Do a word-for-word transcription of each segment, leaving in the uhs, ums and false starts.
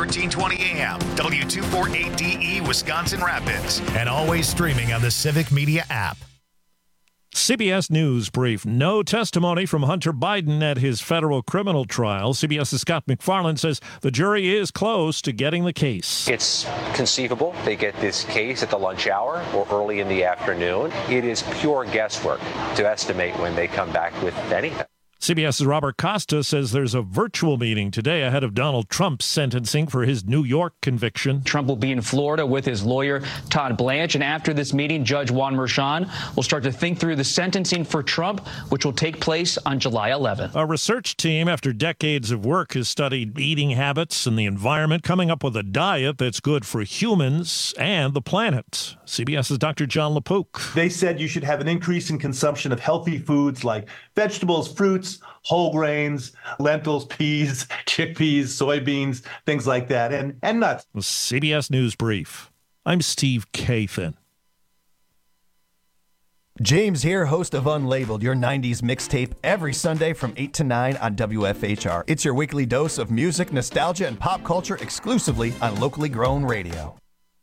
thirteen twenty A M, W two forty-eight D E, Wisconsin Rapids, and always streaming on the Civic Media app. C B S News brief. No testimony from Hunter Biden at his federal criminal trial. CBS's Scott McFarland says the jury is close to getting the case. It's conceivable they get this case at the lunch hour or early in the afternoon. It is pure guesswork to estimate when they come back with anything. CBS's Robert Costa says there's a virtual meeting today ahead of Donald Trump's sentencing for his New York conviction. Trump will be in Florida with his lawyer, Todd Blanche, and after this meeting, Judge Juan Merchan will start to think through the sentencing for Trump, which will take place on July eleventh. A research team, after decades of work, has studied eating habits and the environment, coming up with a diet that's good for humans and the planet. CBS's Doctor John LaPook. They said you should have an increase in consumption of healthy foods like vegetables, fruits, whole grains, lentils, peas, chickpeas, soybeans, things like that, and, and nuts. C B S News Brief. I'm Steve Kathan. James here, host of Unlabeled, your nineties mixtape, every Sunday from eight to nine on W F H R. It's your weekly dose of music, nostalgia, and pop culture exclusively on locally grown radio.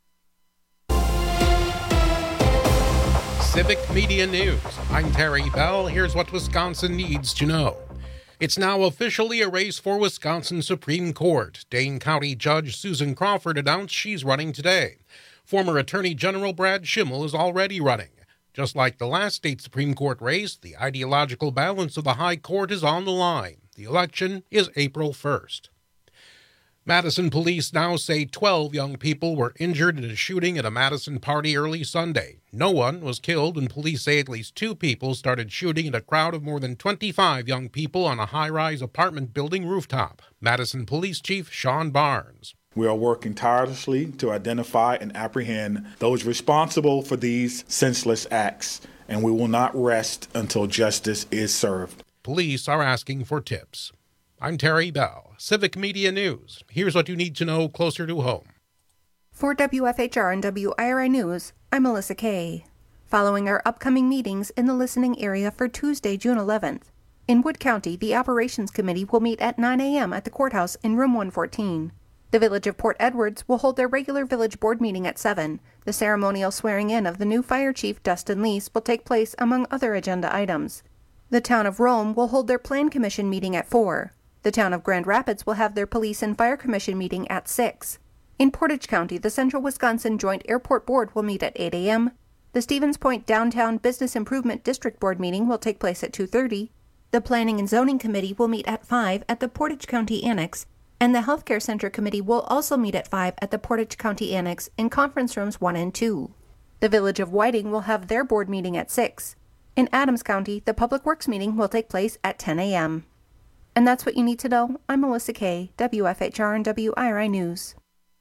Civic Media News. I'm Terry Bell. Here's what Wisconsin needs to know. It's now officially a race for Wisconsin Supreme Court. Dane County Judge Susan Crawford announced she's running today. Former Attorney General Brad Schimmel is already running. Just like the last state Supreme Court race, the ideological balance of the High Court is on the line. The election is April first. Madison police now say twelve young people were injured in a shooting at a Madison party early Sunday. No one was killed, and police say at least two people started shooting at a crowd of more than twenty-five young people on a high-rise apartment building rooftop. Madison Police Chief Sean Barnes. We are working tirelessly to identify and apprehend those responsible for these senseless acts, and we will not rest until justice is served. Police are asking for tips. I'm Terry Bell, Civic Media News. Here's what you need to know closer to home. For W F H R and W I R I News, I'm Melissa Kay. Following our upcoming meetings in the listening area for Tuesday, June eleventh, in Wood County, the Operations Committee will meet at nine a.m. at the courthouse in room one fourteen. The Village of Port Edwards will hold their regular village board meeting at seven. The ceremonial swearing-in of the new fire chief, Dustin Lease, will take place among other agenda items. The Town of Rome will hold their Plan Commission meeting at four. The Town of Grand Rapids will have their Police and Fire Commission meeting at six. In Portage County, the Central Wisconsin Joint Airport Board will meet at eight a.m. The Stevens Point Downtown Business Improvement District Board meeting will take place at two thirty. The Planning and Zoning Committee will meet at five at the Portage County Annex, and the Healthcare Center Committee will also meet at five at the Portage County Annex in conference rooms one and two. The Village of Whiting will have their board meeting at six. In Adams County, the Public Works meeting will take place at ten a.m. And that's what you need to know. I'm Melissa Kay, W F H R and W I R I News.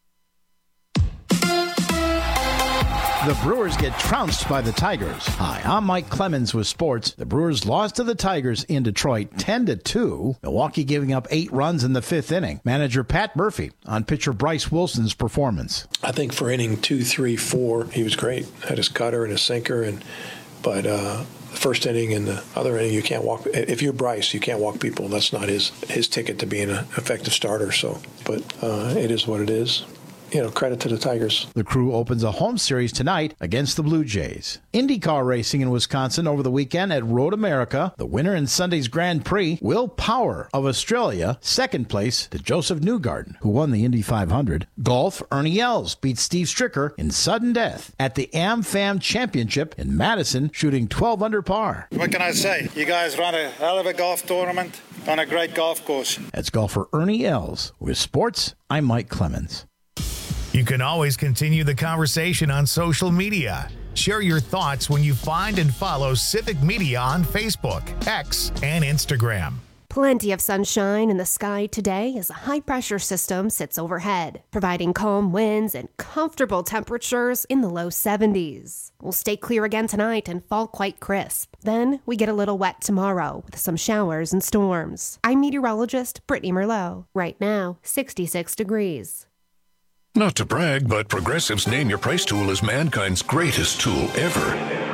The Brewers get trounced by the Tigers. Hi, I'm Mike Clemens with sports. The Brewers lost to the Tigers in Detroit ten to two. Milwaukee giving up eight runs in the fifth inning. Manager Pat Murphy on pitcher Bryce Wilson's performance. I think for inning two, three, four, he was great. Had his cutter and his sinker, and but uh, the first inning and the other inning, you can't walk. If you're Bryce, you can't walk people. That's not his his ticket to being an effective starter. So, but uh, it is what it is. You know, credit to the Tigers. The Crew opens a home series tonight against the Blue Jays. IndyCar racing in Wisconsin over the weekend at Road America. The winner in Sunday's Grand Prix, Will Power of Australia, second place to Joseph Newgarden, who won the Indy five hundred. Golf, Ernie Els beat Steve Stricker in sudden death at the AmFam Championship in Madison, shooting twelve under par. What can I say? You guys run a hell of a golf tournament on a great golf course. That's golfer Ernie Els. With sports, I'm Mike Clemens. You can always continue the conversation on social media. Share your thoughts when you find and follow Civic Media on Facebook, X, and Instagram. Plenty of sunshine in the sky today as a high-pressure system sits overhead, providing calm winds and comfortable temperatures in the low seventies. We'll stay clear again tonight and fall quite crisp. Then we get a little wet tomorrow with some showers and storms. I'm meteorologist Brittany Merlot. Right now, sixty-six degrees. Not to brag, but Progressive's Name Your Price tool is mankind's greatest tool ever.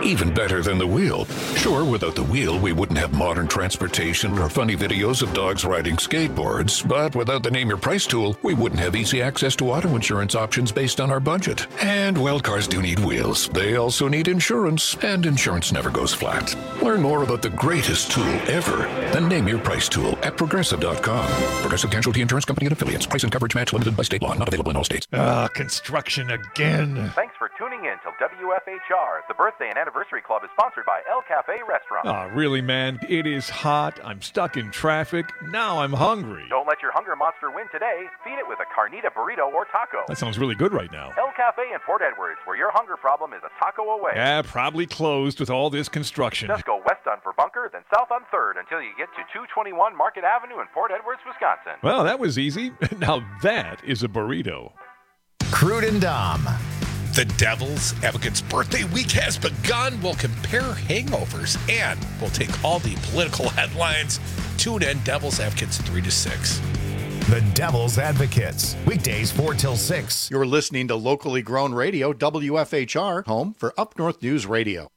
even better than the wheel. Sure, without the wheel, we wouldn't have modern transportation or funny videos of dogs riding skateboards, but without the Name Your Price tool, we wouldn't have easy access to auto insurance options based on our budget. And, well, cars do need wheels. They also need insurance, and insurance never goes flat. Learn more about the greatest tool ever, the Name Your Price tool at Progressive dot com. Progressive Casualty Insurance Company and Affiliates. Price and coverage match limited by state law. Not available in all states. Ah, construction again. Thanks for tuning in to W F H R. The Birthday and Anniversary Club is sponsored by El Cafe Restaurant. Ah, really, man? It is hot. I'm stuck in traffic. Now I'm hungry. Don't let your hunger monster win today. Feed it with a carnita burrito or taco. That sounds really good right now. El Cafe in Port Edwards, where your hunger problem is a taco away. Yeah, probably closed with all this construction. Just go west on Verbunker, then south on third until you get to two twenty-one Market Avenue in Port Edwards, Wisconsin. Well, that was easy. Now that is a burrito. Crude and Dom. The Devil's Advocates birthday week has begun. We'll compare hangovers and we'll take all the political headlines. Tune in, Devil's Advocates three to six. The Devil's Advocates, weekdays four till six. You're listening to locally grown radio, W F H R, home for Up North News Radio.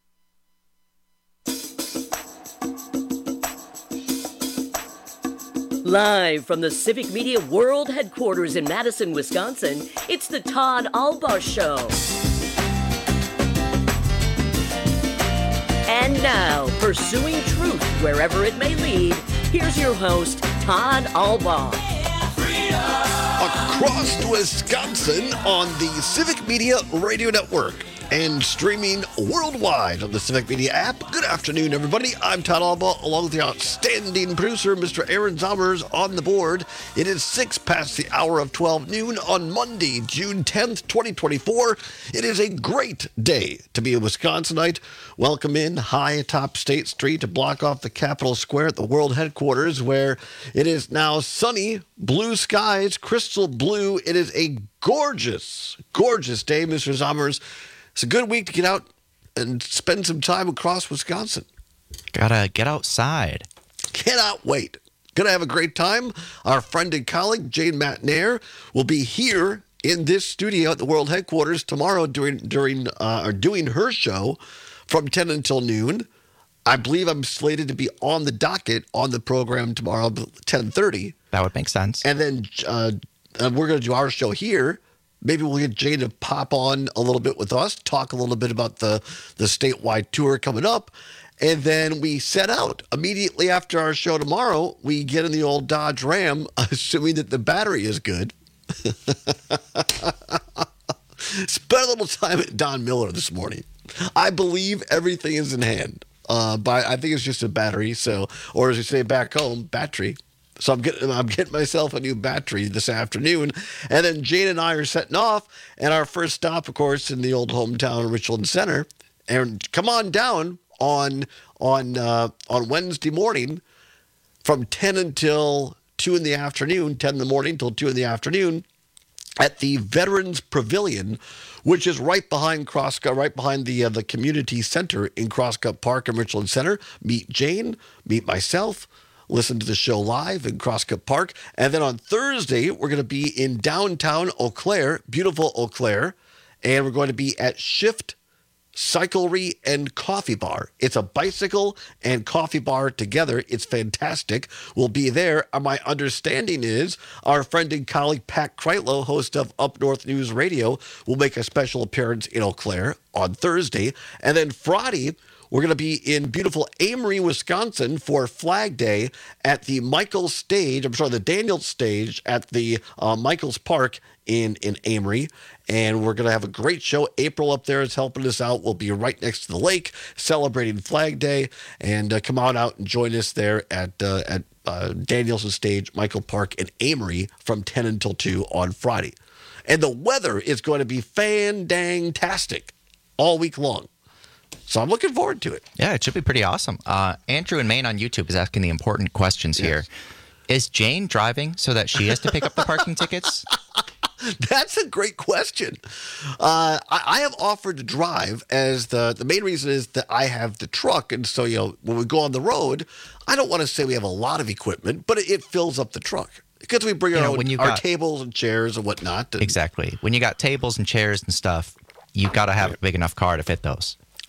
Live from the Civic Media World Headquarters in Madison, Wisconsin, it's the Todd Albaugh Show. And now, pursuing truth wherever it may lead, here's your host, Todd Albaugh. Across Wisconsin on the Civic Media Radio Network and streaming worldwide on the Civic Media app. Good afternoon, everybody. I'm Todd Albaugh, along with the outstanding producer, Mister Aaron Zommers, on the board. It is six past the hour of twelve noon on Monday, June tenth, twenty twenty-four. It is a great day to be a Wisconsinite. Welcome in high atop State Street to block off the Capitol Square at the World Headquarters, where it is now sunny, blue skies, crystal blue. It is a gorgeous, gorgeous day, Mister Zommers. It's a good week to get out and spend some time across Wisconsin. Gotta get outside. Cannot wait. Gonna have a great time. Our friend and colleague, Jane Matnair, will be here in this studio at the World Headquarters tomorrow during, during uh, or doing her show from ten until noon. I believe I'm slated to be on the docket on the program tomorrow, ten thirty. That would make sense. And then uh, we're going to do our show here. Maybe we'll get Jane to pop on a little bit with us, talk a little bit about the, the statewide tour coming up, and then we set out. Immediately after our show tomorrow, we get in the old Dodge Ram, assuming that the battery is good. Spent a little time at Don Miller this morning. I believe everything is in hand, uh, but I think it's just a battery, so, or as we say back home, battery. So I'm getting I'm getting myself a new battery this afternoon. And then Jane and I are setting off. And our first stop, of course, in the old hometown Richland Center. And come on down on on uh, on Wednesday morning from ten until two in the afternoon, ten in the morning till two in the afternoon, at the Veterans Pavilion, which is right behind Crosscup, right behind the uh, the community center in Crosscup Park and Richland Center. Meet Jane, meet myself. Listen to the show live in Crosscup Park. And then on Thursday, we're going to be in downtown Eau Claire, beautiful Eau Claire, and we're going to be at Shift Cyclery and Coffee Bar. It's a bicycle and coffee bar together. It's fantastic. We'll be there. And my understanding is our friend and colleague Pat Kreitlow, host of Up North News Radio, will make a special appearance in Eau Claire on Thursday. And then Friday, we're going to be in beautiful Amory, Wisconsin for Flag Day at the Michaels Stage, I'm sorry, the Daniels Stage at the uh, Michaels Park in, in Amory. And we're going to have a great show. April up there is helping us out. We'll be right next to the lake celebrating Flag Day. And uh, come on out and join us there at, uh, at uh, Daniels Stage, Michael Park in Amory from ten until two on Friday. And the weather is going to be fan-dang-tastic all week long. So I'm looking forward to it. Yeah, it should be pretty awesome. Uh, Andrew in Maine on YouTube is asking the important questions yes. here. Is Jane driving so that she has to pick up the parking tickets? That's a great question. Uh, I, I have offered to drive, as the, the main reason is that I have the truck. And so, you know, when we go on the road, I don't want to say we have a lot of equipment, but it, it fills up the truck. Because we bring you our, know, own, when our got, tables and chairs and whatnot. And, exactly. When you got tables and chairs and stuff, you got to have right. a big enough car to fit those. Right.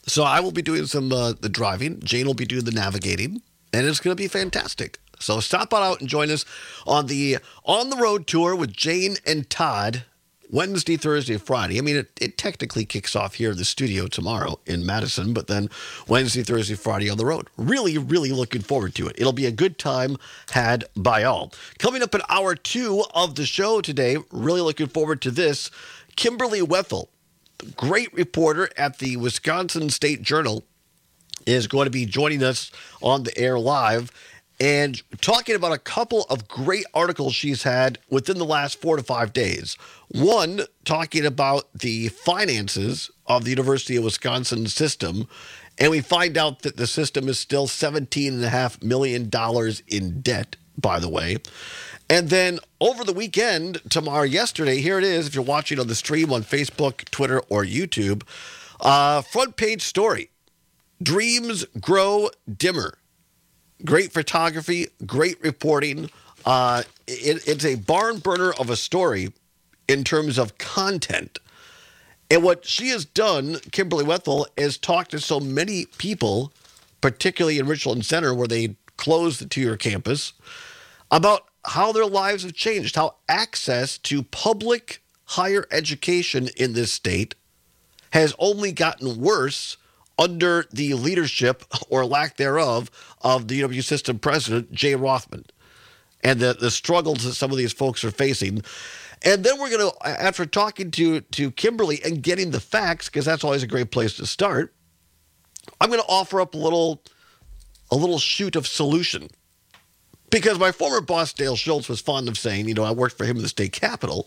So I will be doing some uh, the driving. Jane will be doing the navigating, and it's going to be fantastic. So stop on out and join us on the On the Road tour with Jane and Todd Wednesday, Thursday, Friday. I mean, it, it technically kicks off here in the studio tomorrow in Madison, but then Wednesday, Thursday, Friday on the road. Really, really looking forward to it. It'll be a good time had by all. Coming up in hour two of the show today, really looking forward to this, Kimberly Wethel, great reporter at the Wisconsin State Journal, is going to be joining us on the air live and talking about a couple of great articles she's had within the last four to five days. One, talking about the finances of the University of Wisconsin system, and we find out that the system is still seventeen point five million dollars in debt, by the way. And then over the weekend, tomorrow, yesterday, here it is, if you're watching on the stream on Facebook, Twitter, or YouTube, uh, front page story, Dreams Grow Dimmer. Great photography, great reporting. Uh, it, it's a barn burner of a story in terms of content. And what she has done, Kimberly Wethel, is talk to so many people, particularly in Richland Center, where they closed the two-year campus, about how their lives have changed, how access to public higher education in this state has only gotten worse under the leadership, or lack thereof, of the U W system president, Jay Rothman, and the, the struggles that some of these folks are facing. And then we're going to, after talking to, to Kimberly and getting the facts, because that's always a great place to start, I'm going to offer up a little, a little shoot of solution. Because my former boss, Dale Schultz, was fond of saying, you know, I worked for him in the state capitol.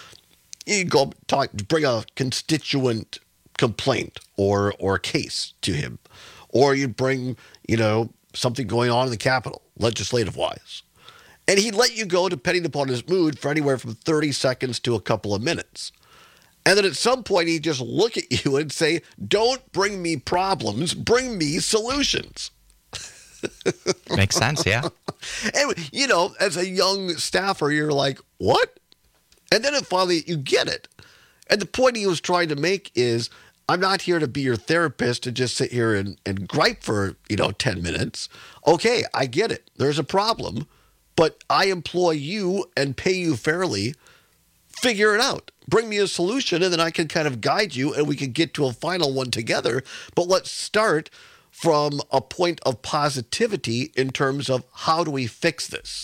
You go talk, bring a constituent complaint or or case to him, or you'd bring, you know, something going on in the Capitol, legislative-wise. And he'd let you go, depending upon his mood, for anywhere from thirty seconds to a couple of minutes. And then at some point, he'd just look at you and say, don't bring me problems, bring me solutions. Makes sense, yeah. And, you know, as a young staffer, you're like, what? And then it finally, you get it. And the point he was trying to make is, I'm not here to be your therapist to just sit here and, and gripe for, you know, ten minutes. Okay, I get it. There's a problem, but I employ you and pay you fairly. Figure it out. Bring me a solution, and then I can kind of guide you, and we can get to a final one together. But let's start from a point of positivity in terms of how do we fix this?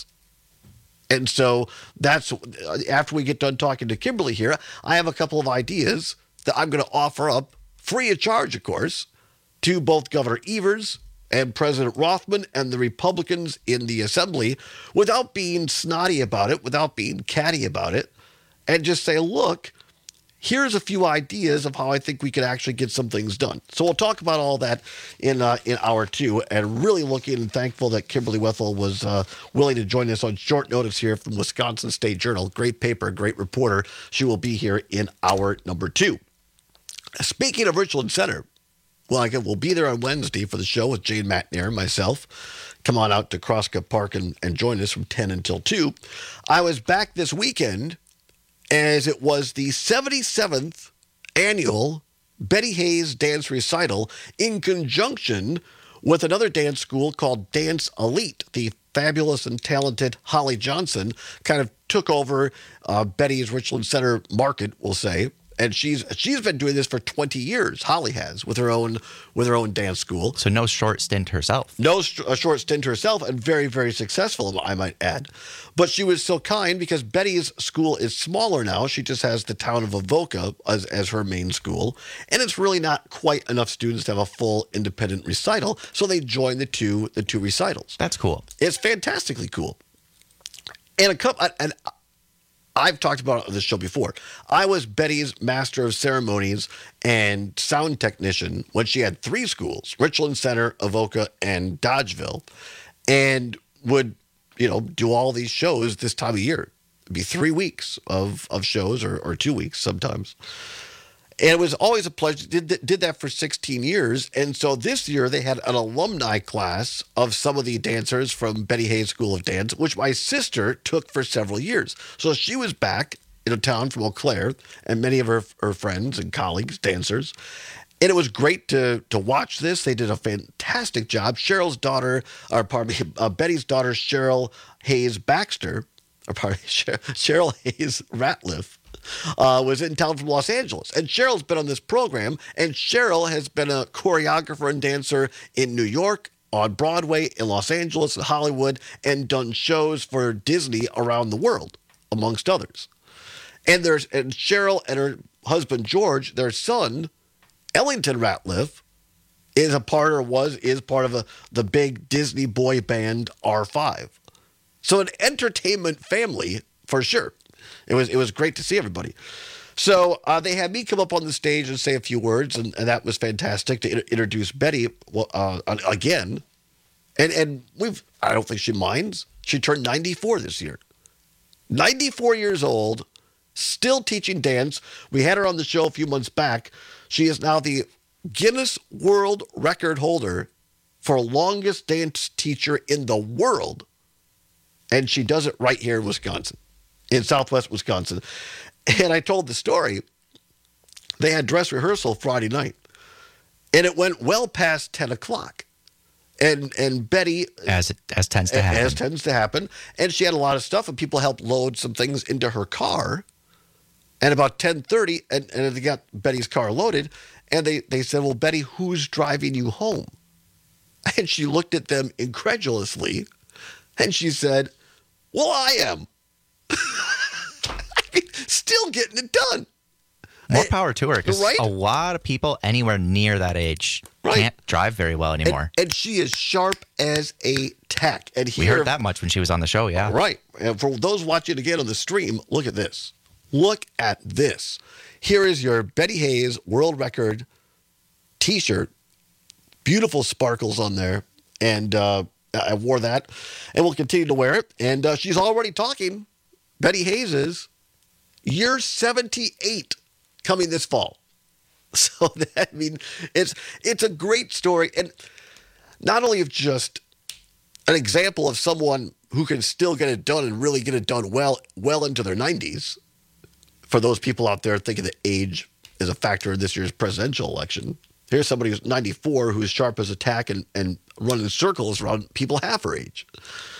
And so that's, after we get done talking to Kimberly here, I have a couple of ideas that I'm going to offer up, free of charge, of course, to both Governor Evers and President Rothman and the Republicans in the Assembly, without being snotty about it, without being catty about it, and just say, look, here's a few ideas of how I think we could actually get some things done. So we'll talk about all that in uh, in hour two, and really looking and thankful that Kimberly Wethel was uh, willing to join us on short notice here from Wisconsin State Journal. Great paper, great reporter. She will be here in hour number two. Speaking of Richland Center, well, again, we'll be there on Wednesday for the show with Jane McNair and myself. Come on out to Crosscup Park and, and join us from ten until two. I was back this weekend as it was the seventy-seventh annual Betty Hayes Dance Recital in conjunction with another dance school called Dance Elite. The fabulous and talented Holly Johnson kind of took over uh, Betty's Richland Center market, we'll say. And she's she's been doing this for twenty years. Holly has, with her own with her own dance school. So no short stint herself. No st- a short stint herself, and very, very successful, I might add. But she was so kind because Betty's school is smaller now. She just has the town of Avoca as, as her main school. And it's really not quite enough students to have a full independent recital. So they join the two the two recitals. That's cool. It's fantastically cool. And a couple and I've talked about it on this show before. I was Betty's Master of Ceremonies and sound technician when she had three schools, Richland Center, Avoca, and Dodgeville, and would, you know, do all these shows this time of year. It'd be three weeks of, of shows or, or two weeks sometimes. And it was always a pleasure. Did, did that for sixteen years. And so this year they had an alumni class of some of the dancers from Betty Hayes School of Dance, which my sister took for several years. So she was back in a town from Eau Claire and many of her, her friends and colleagues, dancers. And it was great to to watch this. They did a fantastic job. Cheryl's daughter, or pardon me, uh, Betty's daughter, Cheryl Hayes Baxter, or pardon me, Cheryl Hayes Ratliff, uh, was in town from Los Angeles. And Cheryl's been on this program, and Cheryl has been a choreographer and dancer in New York, on Broadway, in Los Angeles, in Hollywood, and done shows for Disney around the world, amongst others. And there's and Cheryl and her husband George, their son, Ellington Ratliff, is a part or was is part of a, the big Disney boy band R five. So an entertainment family for sure. It was it was great to see everybody. So uh, they had me come up on the stage and say a few words, and, and that was fantastic to in- introduce Betty uh, again. And and we've I don't think she minds. She turned ninety-four this year. ninety-four years old, still teaching dance. We had her on the show a few months back. She is now the Guinness World Record holder for longest dance teacher in the world. And she does it right here in Wisconsin, in Southwest Wisconsin. And I told the story. They had dress rehearsal Friday night, and it went well past ten o'clock. And and Betty, as it as tends to happen, as tends to happen, and she had a lot of stuff, and people helped load some things into her car. And about ten thirty, and, and they got Betty's car loaded, and they, they said, "Well, Betty, who's driving you home?" And she looked at them incredulously, and she said, "Well, I am." Still getting it done. More power to her, because Right? a lot of people anywhere near that age can't drive very well anymore. And, and she is sharp as a tack. And we here, heard that much when she was on the show, yeah. Right. And for those watching again on the stream, look at this. Look at this. Here is your Betty Hayes world record T-shirt. Beautiful sparkles on there. And uh, I wore that. And will continue to wear it. And uh, she's already talking. Betty Hayes is. You're seventy-eight coming this fall. So, that, I mean, it's it's a great story. And not only of just an example of someone who can still get it done and really get it done well, well into their nineties, for those people out there thinking that age is a factor in this year's presidential election. Here's somebody who's ninety-four who's sharp as a tack and, and running circles around people half her age.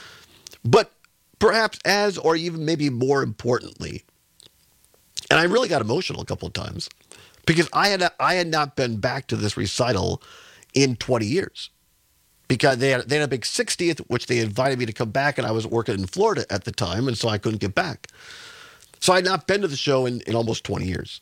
But perhaps as, or even maybe more importantly, and I really got emotional a couple of times because I had I had not been back to this recital in twenty years because they had, they had a big sixtieth, which they invited me to come back, and I was working in Florida at the time, and so I couldn't get back. So I had not been to the show in, in almost twenty years.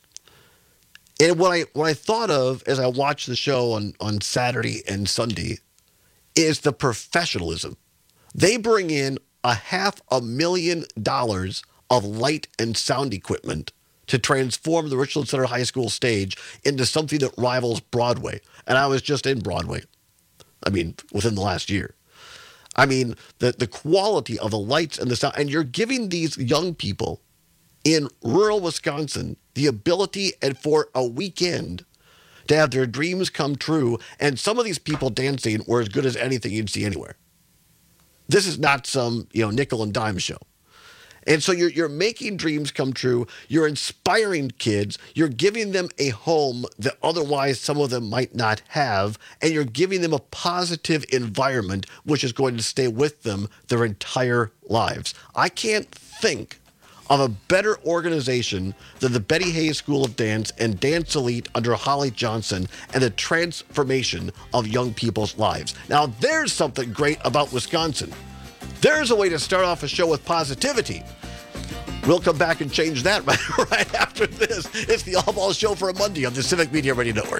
And what I what I thought of as I watched the show on, on Saturday and Sunday is the professionalism. They bring in a half a million dollars of light and sound equipment to transform the Richland Center High School stage into something that rivals Broadway. And I was just in Broadway. I mean, within the last year. I mean, the, the quality of the lights and the sound. And you're giving these young people in rural Wisconsin the ability and for a weekend to have their dreams come true. And some of these people dancing were as good as anything you'd see anywhere. This is not some, you know, nickel and dime show. And so you're you're making dreams come true. You're inspiring kids. You're giving them a home that otherwise some of them might not have. And you're giving them a positive environment, which is going to stay with them their entire lives. I can't think of a better organization than the Betty Hayes School of Dance and Dance Elite under Holly Johnson and the transformation of young people's lives. Now, there's something great about Wisconsin. There's a way to start off a show with positivity. We'll come back and change that right, right after this. It's the All Ball Show for a Monday on the Civic Media Radio Network.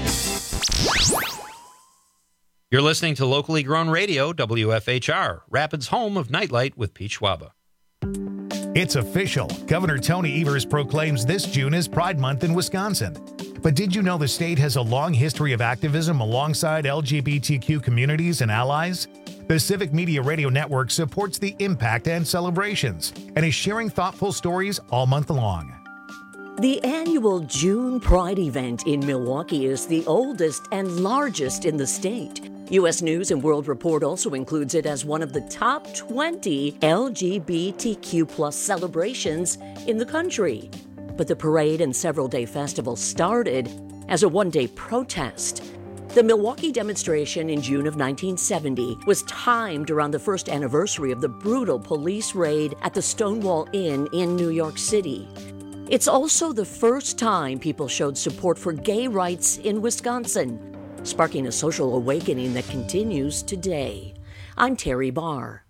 You're listening to locally grown radio, W F H R, Rapids' home of Nightlight with Pete Schwaba. It's official. Governor Tony Evers proclaims this June as Pride Month in Wisconsin. But did you know the state has a long history of activism alongside L G B T Q communities and allies? The Civic Media Radio Network supports the impact and celebrations and is sharing thoughtful stories all month long. The annual June Pride event in Milwaukee is the oldest and largest in the state. U S News and World Report also includes it as one of the top twenty L G B T Q plus celebrations in the country. But the parade and several-day festival started as a one-day protest. The Milwaukee demonstration in June of nineteen seventy was timed around the first anniversary of the brutal police raid at the Stonewall Inn in New York City. It's also the first time people showed support for gay rights in Wisconsin, sparking a social awakening that continues today. I'm Terry Barr.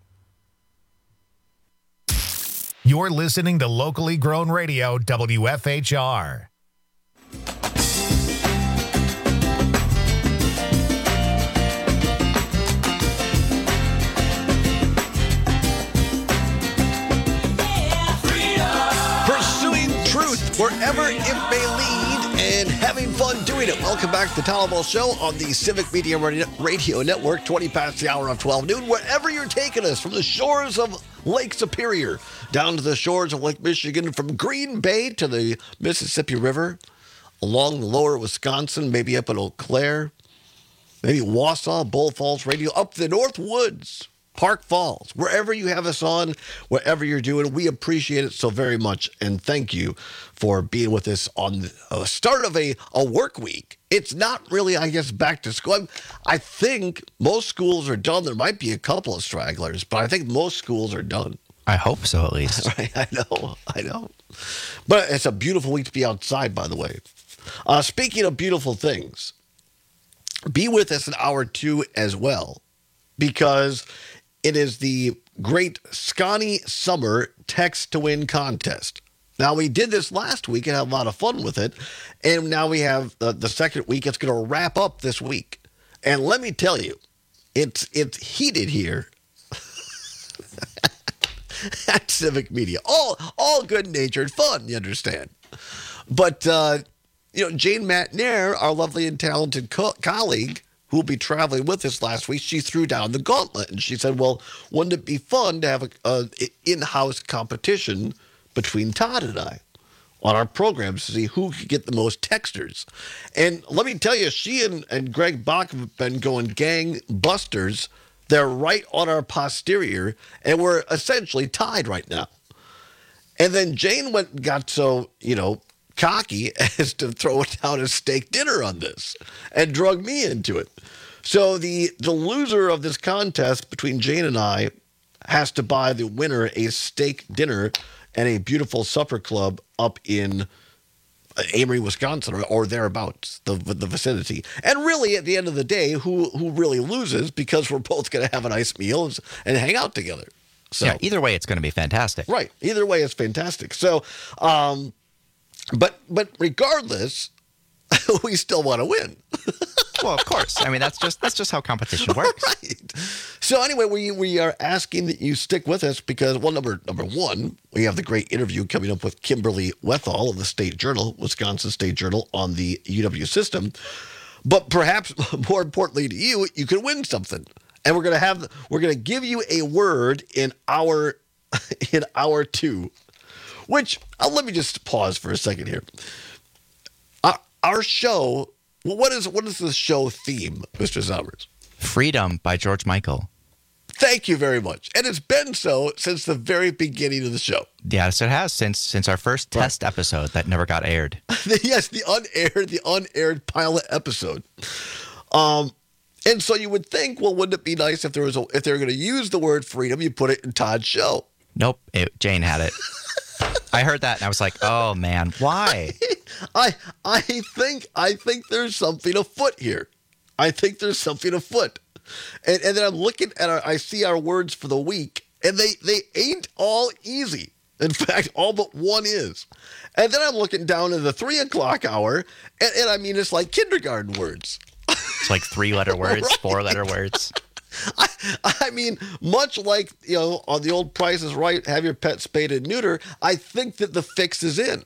You're listening to Locally Grown Radio, W F H R. Wherever it may lead, and having fun doing it. Welcome back to the Tom Ball Show on the Civic Media Radio Network, twenty past the hour of twelve noon. Wherever you're taking us, from the shores of Lake Superior down to the shores of Lake Michigan, from Green Bay to the Mississippi River, along the lower Wisconsin, maybe up in Eau Claire, maybe Wausau, Bull Falls Radio, up the North Woods, Park Falls, wherever you have us on, wherever you're doing, we appreciate it so very much. And thank you for being with us on the start of a, a work week. It's not really, I guess, back to school. I'm, I think most schools are done. There might be a couple of stragglers, but I think most schools are done. I hope so, at least. Right, I know, I know. But it's a beautiful week to be outside, by the way. Uh, speaking of beautiful things, be with us in hour two as well, because it is the great Scotty Summer Text to Win contest. Now, we did this last week and had a lot of fun with it, and now we have the, the second week. It's going to wrap up this week. And let me tell you, it's it's heated here at Civic Media. All, all good-natured fun, you understand. But, uh, you know, Jane Matnair, our lovely and talented co- colleague, who will be traveling with us last week, she threw down the gauntlet. And she said, well, wouldn't it be fun to have an a in-house competition between Todd and I on our programs to see who could get the most texters? And let me tell you, she and, and Greg Bach have been going gangbusters. They're right on our posterior, and we're essentially tied right now. And then Jane went and got so, you know, cocky as to throw down a steak dinner on this and drug me into it. So the the loser of this contest between Jane and I has to buy the winner a steak dinner and a beautiful supper club up in Amory, Wisconsin, or, or thereabouts, the the vicinity. And really, at the end of the day, who who really loses, because we're both going to have a nice meal and hang out together. So yeah, either way, it's going to be fantastic. Right. Either way, it's fantastic. So, um, But but regardless, we still want to win. Well, of course. I mean, that's just that's just how competition works. Right. So anyway, we we are asking that you stick with us because, well, number number one, we have the great interview coming up with Kimberly Wethall of the State Journal, Wisconsin State Journal, on the U W system. But perhaps more importantly to you, you can win something, and we're gonna have we're gonna give you a word in our in hour two. Which, uh, let me just pause for a second here. Our, our show, well, what is what is the show theme, Mister Summers? Freedom by George Michael. Thank you very much. And it's been so since the very beginning of the show. Yes, it has, since since our first right. test episode that never got aired. Yes, the unaired, the unaired pilot episode. Um, and so you would think, well, wouldn't it be nice if there was a, if they were going to use the word freedom, you put it in Todd's show? Nope, it, Jane had it. I heard that and I was like, "Oh man, why?" I I think I think there's something afoot here. I think there's something afoot, and and then I'm looking at our. I see our words for the week, and they they ain't all easy. In fact, all but one is. And then I'm looking down in the three o'clock hour, and, and I mean it's like kindergarten words. It's like three letter words, right. four letter words. I, I mean, much like, you know, on the old Price is Right, have your pet spayed and neuter, I think that the fix is in.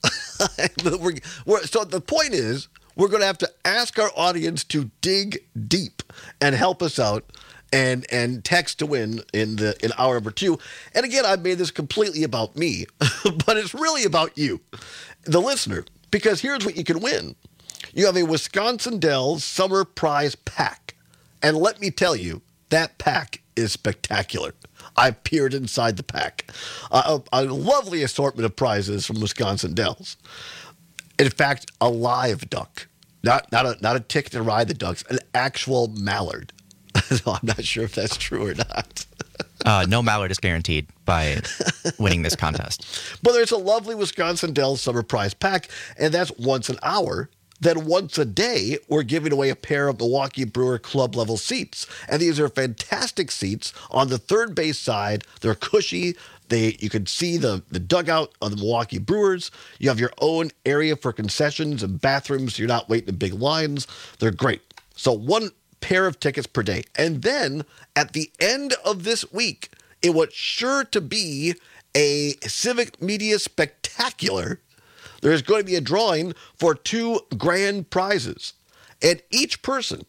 we're, we're, so the point is, we're going to have to ask our audience to dig deep and help us out and and text to win in the in hour number two. And again, I've made this completely about me, but it's really about you, the listener, because here's what you can win. You have a Wisconsin Dells Summer Prize Pack. And let me tell you, that pack is spectacular. I peered inside the pack. Uh, a, a lovely assortment of prizes from Wisconsin Dells. In fact, a live duck. Not not a not a ticket to ride the ducks, an actual mallard. So I'm not sure if that's true or not. uh, no mallard is guaranteed by winning this contest. But there's a lovely Wisconsin Dells Summer Prize Pack, and that's once an hour. Then once a day, we're giving away a pair of Milwaukee Brewer Club level seats. And these are fantastic seats on the third base side. They're cushy. They You can see the, the dugout of the Milwaukee Brewers. You have your own area for concessions and bathrooms, so you're not waiting in big lines. They're great. So one pair of tickets per day. And then at the end of this week, it was sure to be a Civic Media Spectacular. There's going to be a drawing for two grand prizes. And each person,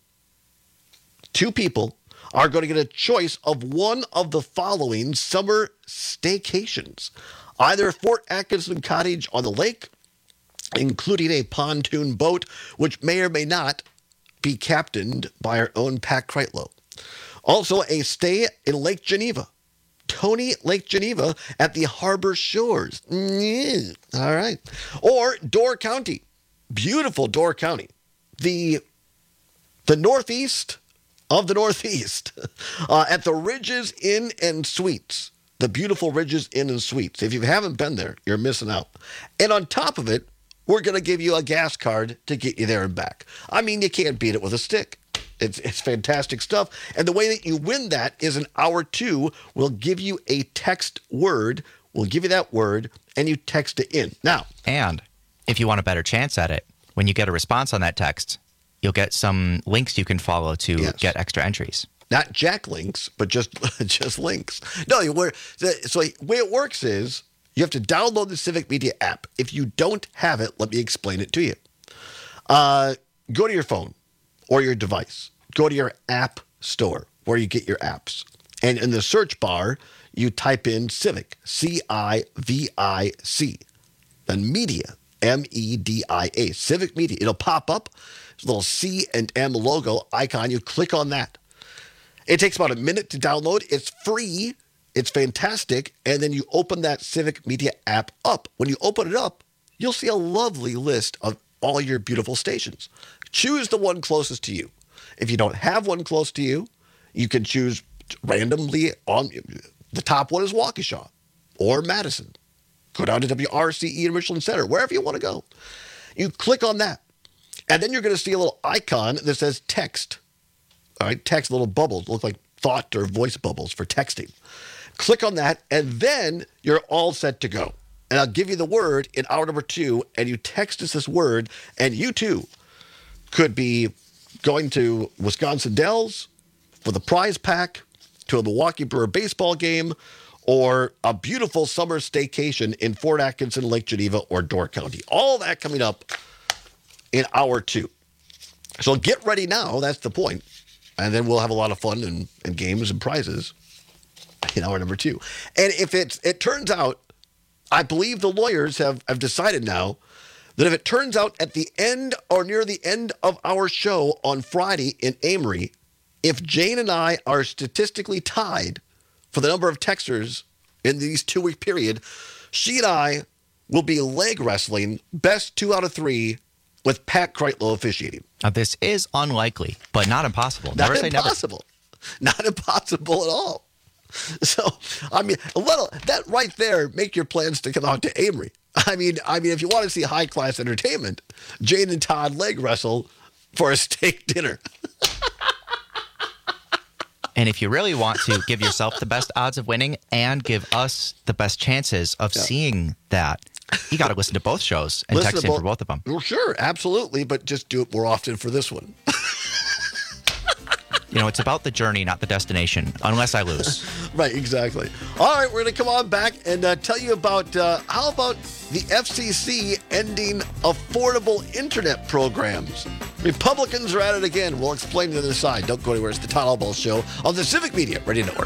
two people, are going to get a choice of one of the following summer staycations. Either Fort Atkinson Cottage on the lake, including a pontoon boat, which may or may not be captained by our own Pat Kreitlow. Also, a stay in Lake Geneva. Tony Lake Geneva at the Harbor Shores. Mm, all right. Or Door County. Beautiful Door County. The, the northeast of the Northeast. Uh, at the Ridges Inn and Suites. The beautiful Ridges Inn and Suites. If you haven't been there, you're missing out. And on top of it, we're going to give you a gas card to get you there and back. I mean, you can't beat it with a stick. It's it's fantastic stuff. And the way that you win that is in hour two, we'll give you a text word. We'll give you that word, and you text it in. Now. And if you want a better chance at it, when you get a response on that text, you'll get some links you can follow to yes. get extra entries. Not jack links, but just just links. No, where so the way it works is you have to download the Civic Media app. If you don't have it, let me explain it to you. Uh, go to your phone or your device. Go to your app store where you get your apps. And in the search bar, you type in Civic, C I V I C. Then Media, M E D I A, Civic Media. It'll pop up. There's a little C and M logo icon. You click on that. It takes about a minute to download. It's free. It's fantastic. And then you open that Civic Media app up. When you open it up, you'll see a lovely list of all your beautiful stations. Choose the one closest to you. If you don't have one close to you, you can choose randomly. On the top one is Waukesha or Madison. Go down to W R C E in Richland Center, wherever you want to go. You click on that. And then you're going to see a little icon that says text. All right, text, little bubbles, look like thought or voice bubbles for texting. Click on that, and then you're all set to go. And I'll give you the word in hour number two, and you text us this word, and you too could be going to Wisconsin Dells for the prize pack, to a Milwaukee Brewer baseball game, or a beautiful summer staycation in Fort Atkinson, Lake Geneva, or Door County. All that coming up in hour two. So get ready now. That's the point. And then we'll have a lot of fun and, and games and prizes in hour number two. And if it's, it turns out, I believe the lawyers have, have decided now that if it turns out at the end or near the end of our show on Friday in Amory, if Jane and I are statistically tied for the number of texters in these two-week period, she and I will be leg wrestling best two out of three with Pat Kreitlow officiating. Now, this is unlikely, but not impossible. Not never impossible. Say never. Not impossible at all. So, I mean, a little, that right there, make your plans to come out to Amory. I mean, I mean, if you want to see high-class entertainment, Jane and Todd leg wrestle for a steak dinner. And if you really want to give yourself the best odds of winning and give us the best chances of yeah. seeing that, you got to listen to both shows and listen text in both, for both of them. Well, sure, absolutely, but just do it more often for this one. You know, it's about the journey, not the destination, unless I lose. Right, exactly. All right, we're going to come on back and uh, tell you about, uh, how about the F C C ending affordable internet programs? Republicans are at it again. We'll explain the other side. Don't go anywhere. It's the Todd Albaugh Show on the Civic Media Radio Network.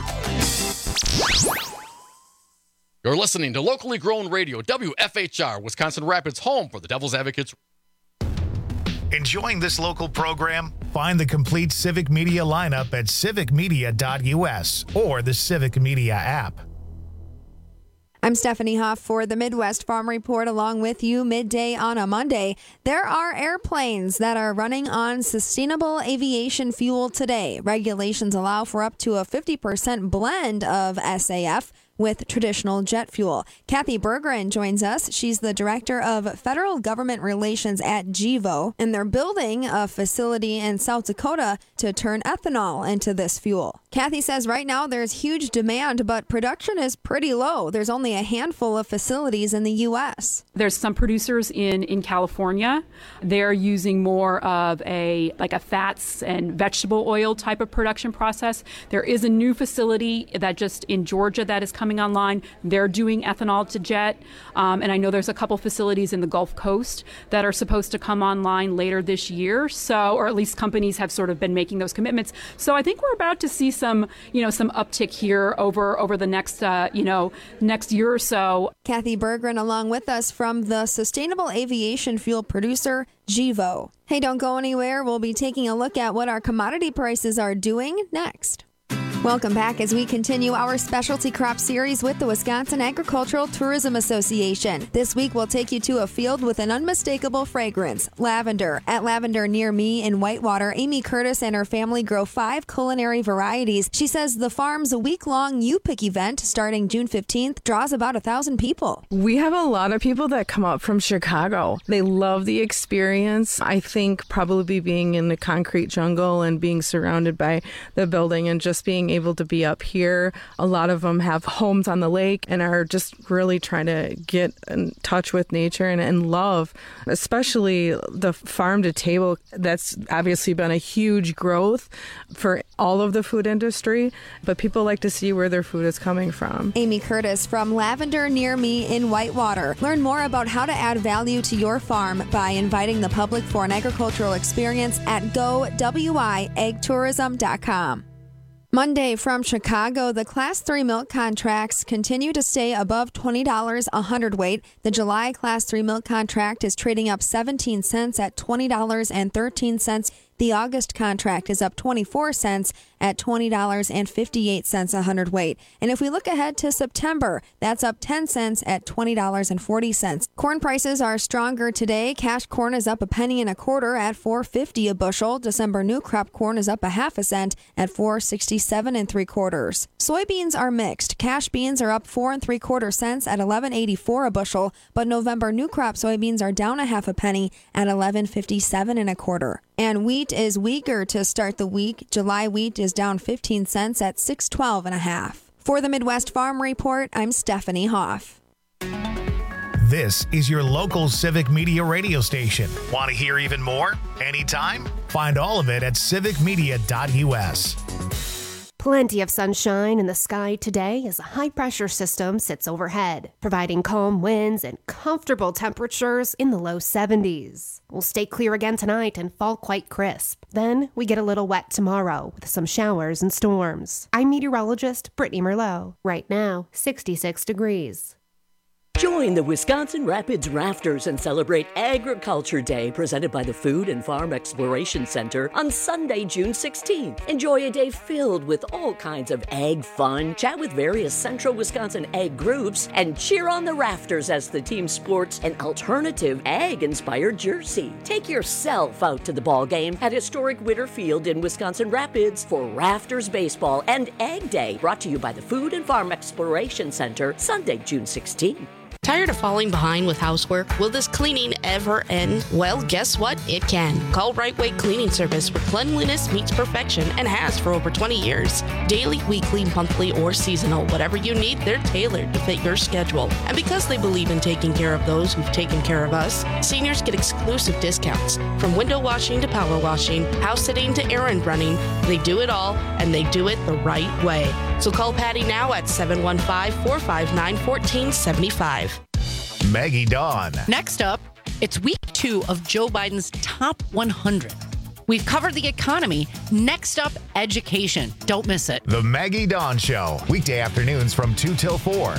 You're listening to locally grown radio, W F H R, Wisconsin Rapids, home for the Devil's Advocates. Enjoying this local program? Find the complete Civic Media lineup at civic media dot U S or the Civic Media app. I'm Stephanie Hoff for the Midwest Farm Report, along with you midday on a Monday. There are airplanes that are running on sustainable aviation fuel today. Regulations allow for up to a fifty percent blend of S A F with traditional jet fuel. Kathy Berggren joins us. She's the Director of Federal Government Relations at Gevo, and they're building a facility in South Dakota to turn ethanol into this fuel. Kathy says right now there's huge demand, but production is pretty low. There's only a handful of facilities in the U S. There's some producers in, in California. They're using more of a like a fats and vegetable oil type of production process. There is a new facility that just in Georgia that is coming online. They're doing ethanol to jet. Um, and I know there's a couple facilities in the Gulf Coast that are supposed to come online later this year. So, or at least companies have sort of been making those commitments. So I think we're about to see some, you know, some uptick here over, over the next, uh, you know, next year or so. Kathy Berggren along with us from the sustainable aviation fuel producer, Gevo. Hey, don't go anywhere. We'll be taking a look at what our commodity prices are doing next. Welcome back as we continue our specialty crop series with the Wisconsin Agricultural Tourism Association. This week, we'll take you to a field with an unmistakable fragrance, lavender. At Lavender Near Me in Whitewater, Amy Curtis and her family grow five culinary varieties. She says the farm's week-long U-Pick event, starting June fifteenth, draws about a thousand people. We have a lot of people that come up from Chicago. They love the experience. I think probably being in the concrete jungle and being surrounded by the building and just being able to be up here. A lot of them have homes on the lake and are just really trying to get in touch with nature and, and love, especially the farm to table. That's obviously been a huge growth for all of the food industry, but people like to see where their food is coming from. Amy Curtis from Lavender Near Me in Whitewater. Learn more about how to add value to your farm by inviting the public for an agricultural experience at go w i ag tourism dot com. Monday from Chicago, the Class three milk contracts continue to stay above twenty dollars a hundredweight. The July Class three milk contract is trading up seventeen cents at twenty dollars and thirteen cents. The August contract is up twenty-four cents at twenty dollars and fifty-eight cents a hundredweight. And if we look ahead to September, that's up ten cents at twenty dollars and forty cents. Corn prices are stronger today. Cash corn is up a penny and a quarter at four fifty a bushel. December new crop corn is up a half a cent at four sixty-seven and three quarters. Soybeans are mixed. Cash beans are up four and three quarter cents at eleven eighty-four a bushel, but November new crop soybeans are down a half a penny at eleven fifty-seven and a quarter. And wheat is weaker to start the week. July wheat is down fifteen cents at six twelve and a half. For the Midwest Farm Report, I'm Stephanie Hoff. This is your local civic media radio station. Want to hear even more? Anytime? Find all of it at civic media dot u s. Plenty of sunshine in the sky today as a high-pressure system sits overhead, providing calm winds and comfortable temperatures in the low seventies. We'll stay clear again tonight and fall quite crisp. Then we get a little wet tomorrow with some showers and storms. I'm meteorologist Brittany Merlot. Right now, sixty-six degrees. Join the Wisconsin Rapids Rafters and celebrate Agriculture Day presented by the Food and Farm Exploration Center on Sunday, June sixteenth. Enjoy a day filled with all kinds of ag fun, chat with various central Wisconsin ag groups, and cheer on the Rafters as the team sports an alternative ag-inspired jersey. Take yourself out to the ball game at historic Witter Field in Wisconsin Rapids for Rafters Baseball and Ag Day, brought to you by the Food and Farm Exploration Center, Sunday, June sixteenth. Tired of falling behind with housework? Will this cleaning ever end? Well, guess what? It can. Call Right Way Cleaning Service, where cleanliness meets perfection and has for over twenty years. Daily, weekly, monthly, or seasonal, whatever you need, they're tailored to fit your schedule. And because they believe in taking care of those who've taken care of us, seniors get exclusive discounts. From window washing to power washing, house sitting to errand running, they do it all, and they do it the right way. So call Patty now at seven one five, four five nine, one four seven five. Maggie Dawn. Next up, it's week two of Joe Biden's top one hundred. We've covered the economy. Next up, education. Don't miss it. The Maggie Dawn Show, weekday afternoons from two till four.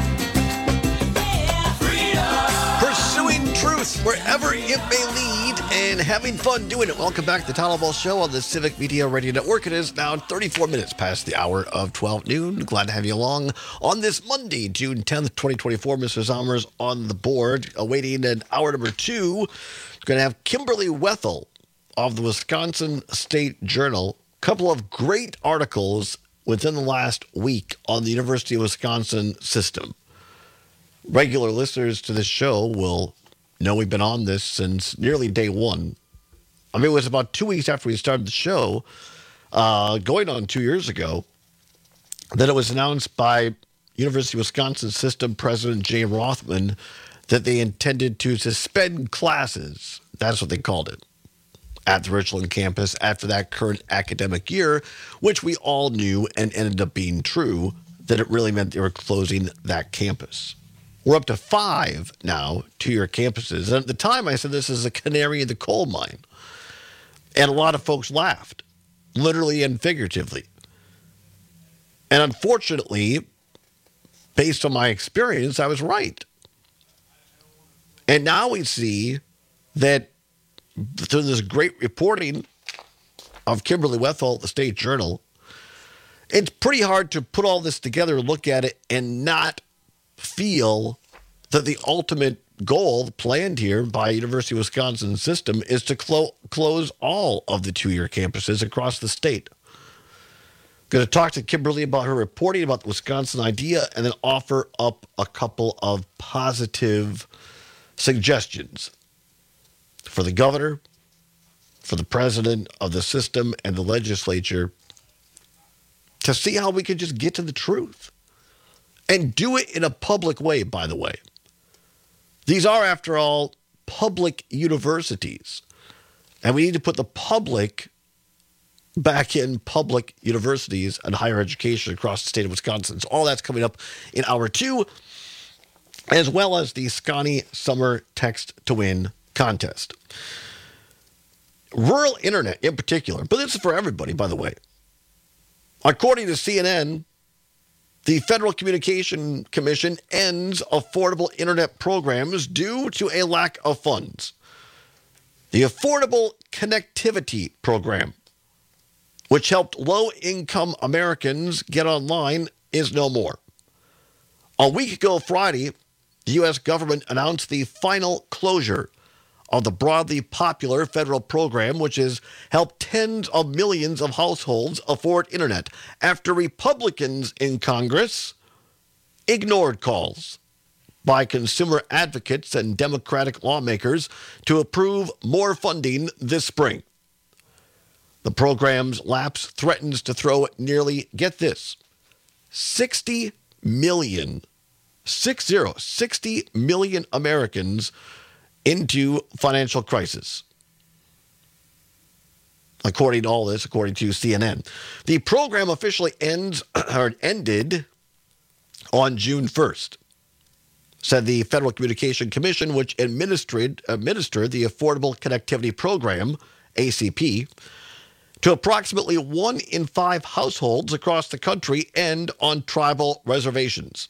Pursuing truth wherever it may lead and having fun doing it. Welcome back to the Tyler Ball Show on the Civic Media Radio Network. It is now thirty-four minutes past the hour of twelve noon. Glad to have you along on this Monday, June tenth, twenty twenty-four. Mister Zommers on the board, awaiting an hour number two. We're going to have Kimberly Wethel of the Wisconsin State Journal. A couple of great articles within the last week on the University of Wisconsin system. Regular listeners to this show will know we've been on this since nearly day one. I mean, it was about two weeks after we started the show, uh, going on two years ago, that it was announced by University of Wisconsin System President Jay Rothman that they intended to suspend classes. That's what they called it, at the Richland campus after that current academic year, which we all knew and ended up being true, that it really meant they were closing that campus. We're up to five now two-year campuses. And at the time, I said this is a canary in the coal mine. And a lot of folks laughed, literally and figuratively. And unfortunately, based on my experience, I was right. And now we see that through this great reporting of Kimberly Wethel at the State Journal, it's pretty hard to put all this together, look at it, and not feel that the ultimate goal planned here by University of Wisconsin system is to clo- close all of the two-year campuses across the state. I'm going to talk to Kimberly about her reporting about the Wisconsin idea and then offer up a couple of positive suggestions for the governor, for the president of the system and the legislature to see how we can just get to the truth. And do it in a public way, by the way. These are, after all, public universities. And we need to put the public back in public universities and higher education across the state of Wisconsin. So all that's coming up in hour two, as well as the Scotty Summer Text to Win contest. Rural internet in particular, but this is for everybody, by the way. According to C N N, the Federal Communication Commission ends affordable internet programs due to a lack of funds. The Affordable Connectivity Program, which helped low-income Americans get online, is no more. A week ago Friday, the U S government announced the final closure of the broadly popular federal program, which has helped tens of millions of households afford internet after Republicans in Congress ignored calls by consumer advocates and Democratic lawmakers to approve more funding this spring. The program's lapse threatens to throw nearly, get this, sixty million, six zero, sixty million Americans into financial crisis. According to all this, according to C N N. The program officially ends or ended on June first, said the Federal Communication Commission, which administered, administered the Affordable Connectivity Program, A C P, to approximately one in five households across the country and on tribal reservations.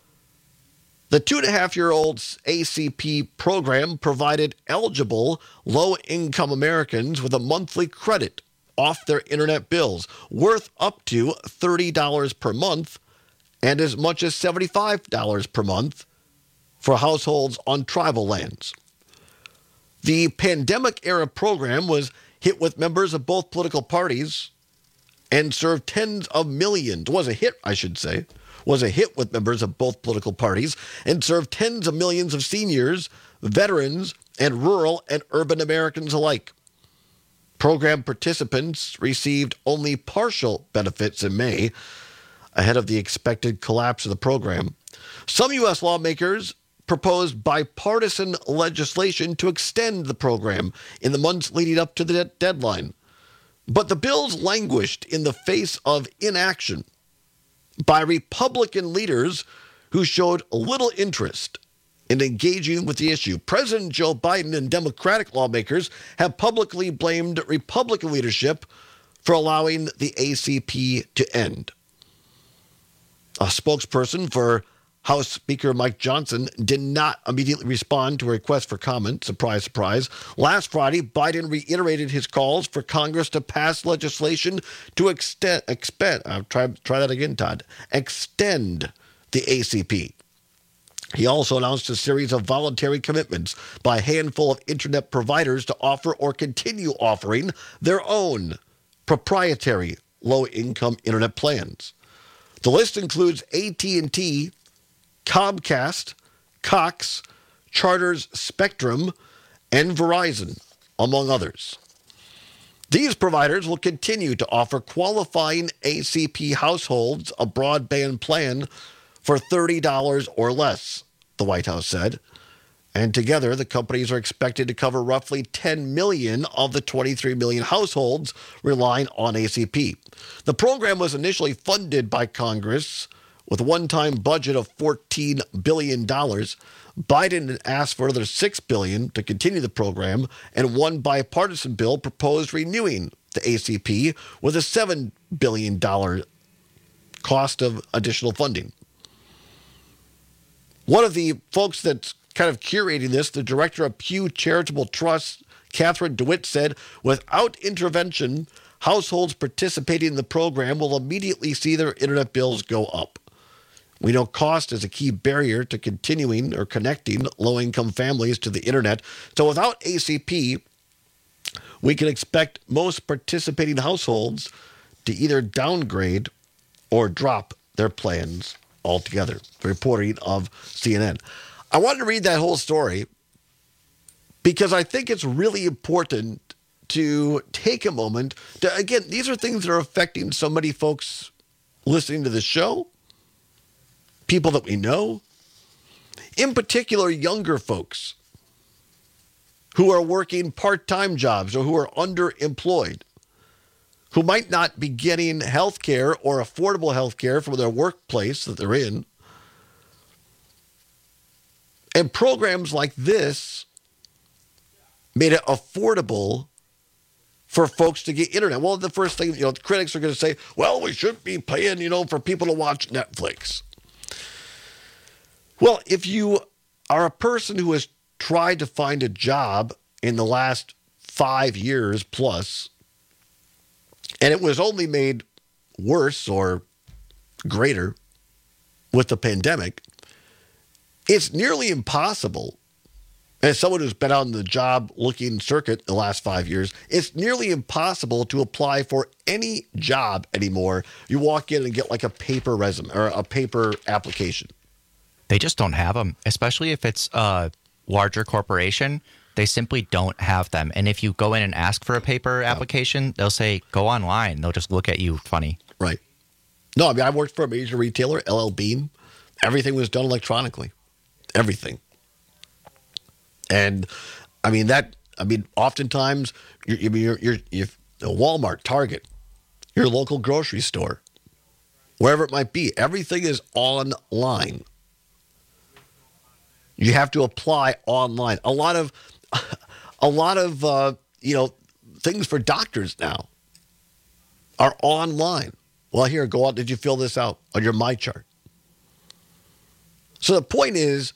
The two-and-a-half-year-old A C P program provided eligible low-income Americans with a monthly credit off their internet bills worth up to thirty dollars per month and as much as seventy-five dollars per month for households on tribal lands. The pandemic-era program was hit with members of both political parties and served tens of millions, was a hit, I should say, was a hit with members of both political parties and served tens of millions of seniors, veterans, and rural and urban Americans alike. Program participants received only partial benefits in May, ahead of the expected collapse of the program. Some U S lawmakers proposed bipartisan legislation to extend the program in the months leading up to the deadline. But the bills languished in the face of inaction by Republican leaders who showed little interest in engaging with the issue. President Joe Biden and Democratic lawmakers have publicly blamed Republican leadership for allowing the A C P to end. A spokesperson for House Speaker Mike Johnson did not immediately respond to a request for comment. Surprise, surprise. Last Friday, Biden reiterated his calls for Congress to pass legislation to extend, expend, uh, try, try that again, Todd, extend the A C P. He also announced a series of voluntary commitments by a handful of internet providers to offer or continue offering their own proprietary low-income internet plans. The list includes A T and T, Comcast, Cox, Charter's Spectrum, and Verizon, among others. These providers will continue to offer qualifying A C P households a broadband plan for thirty dollars or less, the White House said. And together, the companies are expected to cover roughly ten million of the twenty-three million households relying on A C P. The program was initially funded by Congress with a one-time budget of fourteen billion dollars. Biden asked for another six billion dollars to continue the program, and one bipartisan bill proposed renewing the A C P with a seven billion dollars cost of additional funding. One of the folks that's kind of curating this, the director of Pew Charitable Trust, Catherine DeWitt, said, without intervention, households participating in the program will immediately see their internet bills go up. We know cost is a key barrier to continuing or connecting low-income families to the internet. So without A C P, we can expect most participating households to either downgrade or drop their plans altogether. The reporting of C N N. I wanted to read that whole story because I think it's really important to take a moment to, again, these are things that are affecting so many folks listening to the show, people that we know, in particular younger folks who are working part-time jobs or who are underemployed, who might not be getting health care or affordable health care from their workplace that they're in. And programs like this made it affordable for folks to get internet. Well, the first thing, you know, the critics are going to say, well, we shouldn't be paying, you know, for people to watch Netflix. Well, if you are a person who has tried to find a job in the last five years plus, and it was only made worse or greater with the pandemic, it's nearly impossible, as someone who's been on the job-looking circuit the last five years, it's nearly impossible to apply for any job anymore. You walk in and get like a paper resume or a paper application. They just don't have them, especially if it's a larger corporation. They simply don't have them. And if you go in and ask for a paper application, they'll say, go online. They'll just look at you funny. Right. No, I mean, I worked for a major retailer, L L Bean. Everything was done electronically. Everything. And I mean, that, I mean, oftentimes, you're, you're, you're, you're Walmart, Target, your local grocery store, wherever it might be, everything is online. You have to apply online. A lot of, a lot of, uh, you know, things for doctors now are online. Well, here, go out. Did you fill this out on your MyChart? So the point is,